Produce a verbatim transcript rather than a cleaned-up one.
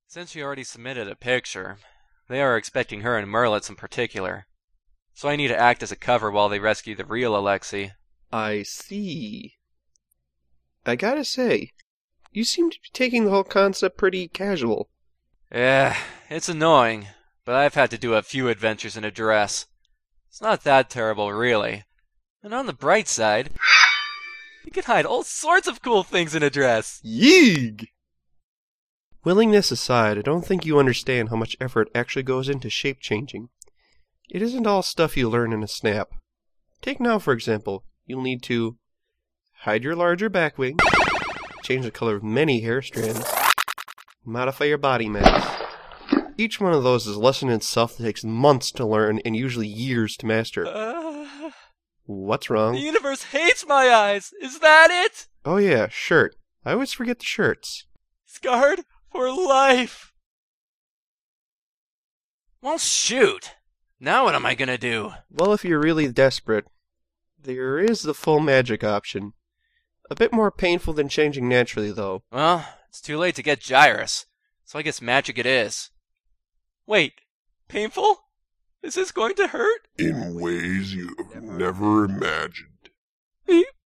Since she already submitted a picture, they are expecting her and Merlitz in particular. So I need to act as a cover while they rescue the real Alexei. I see. I gotta say, you seem to be taking the whole concept pretty casual. Yeah, it's annoying, but I've had to do a few adventures in a dress. It's not that terrible, really. And on the bright side, you can hide all sorts of cool things in a dress. Yeeg! Willingness aside, I don't think you understand how much effort actually goes into shape changing. It isn't all stuff you learn in a snap. Take now, for example, you'll need to hide your larger back wing, change the color of many hair strands, modify your body mass. Each one of those is a lesson in itself that takes months to learn and usually years to master. Uh, What's wrong? the universe hates my eyes! Is that it? Oh yeah, shirt. I always forget the shirts. Scarred for life! Well, shoot! Now what am I gonna do? Well, if you're really desperate, there is the full magic option. A bit more painful than changing naturally, though. Well, it's too late to get Gyrus, so I guess magic it is. Wait, painful? Is this going to hurt? In ways you've never imagined. Beep.